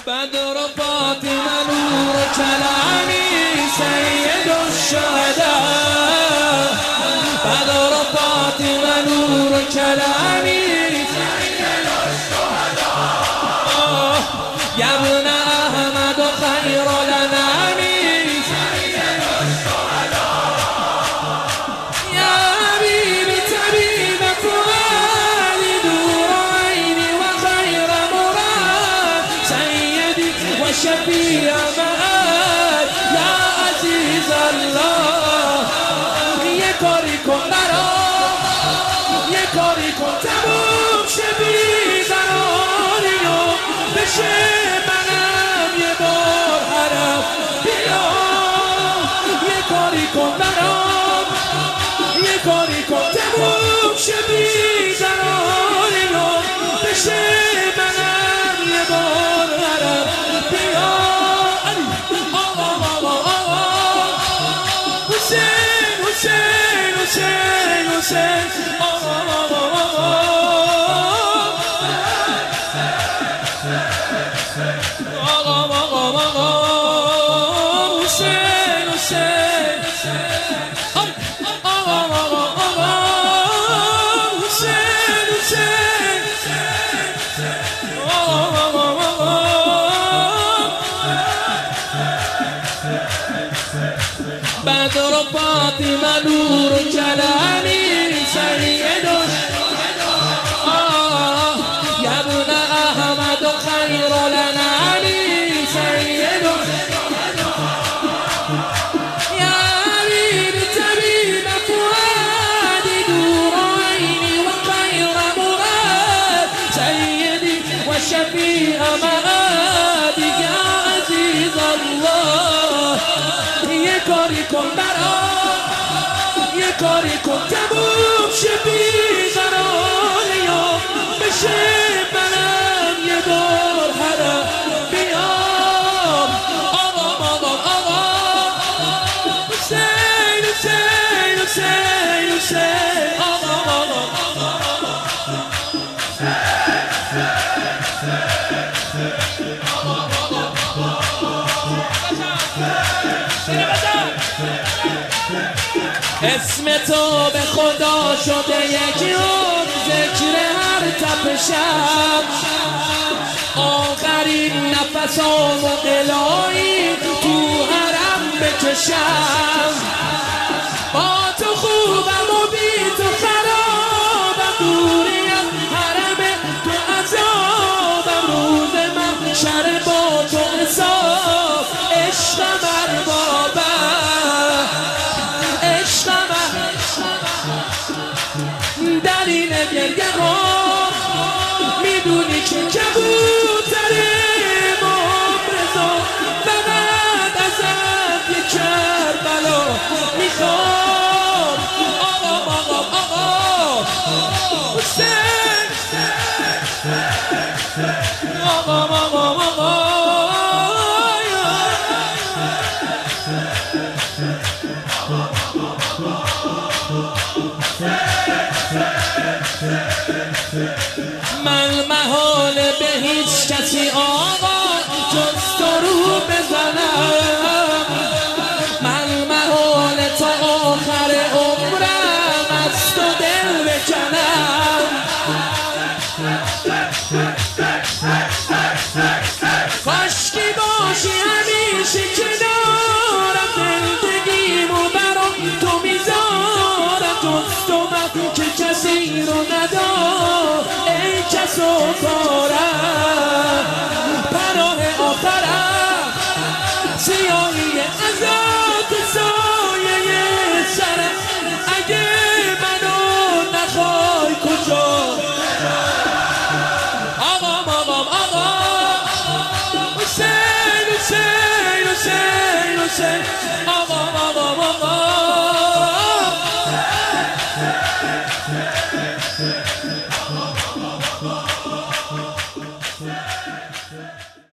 بدر فاطمة نور كلامي سيد الشهداء بدر فاطمة نور كلامي سيد الشهداء يا ابن أحمد خير الأنام سيد الشهداء يا حبيبي طبيب فؤادي نور عيني وخير مراد سيدي وشفيع مآل يا عزيز الله يكاري کن برام یکاری کن تموم شه بیقراریو بشه منم یه بار حرم بیام یکاری کن برام یکاری کن تموم شه بیقراریو بشه منم یه بار حرم بیام آقا آقا آقا حسین حسین حسین حسین آقا آقا آقا آقا آقا آقا حسین حسین آقا آقا آقا حسین حسین آقا آقا آقا بدر فاطمة نور كلامي سيد يا ابن أحمد خير الأنام سيد يا حبيبي طبيب فؤادي نور عيني وخير مراد سيدي وشفيع مآبي يا عزيز الله یکاری کن برام یکاری کن تموم شه بیقراریو بشه منم یه بار حرم بیام آقا آقا آقا حسین حسین حسین حسین آقا آقا اسم تو به خدا شده یکی اون ذکر هر تپشم آخرین نفسام و الهی تو حرم بکشم با تو خوبم و بی تو خرابم دوریم حرم تو عذابم روز محشر با تو حساب عشقم اربابم دلیل گریه ها میدونی که کبوتر امام رضا فقط ازت یه کربلا میخوام آقا آقا آقا حسین آقا آقا آقا من محال به هیچ کسی آقا جز تو رو بزنم من محال تا آخر عمرم از تو دل بکنم کاشکی باشی همیشه کنارم زندگیمو برام تو میذارم جز تو من که کسی رو ندارم ای کس و کارم پناه آخرم سیاهی ازاد سایه سرم اگه منو نخوای کجا آقا آقا آقا حسین حسین حسین حسین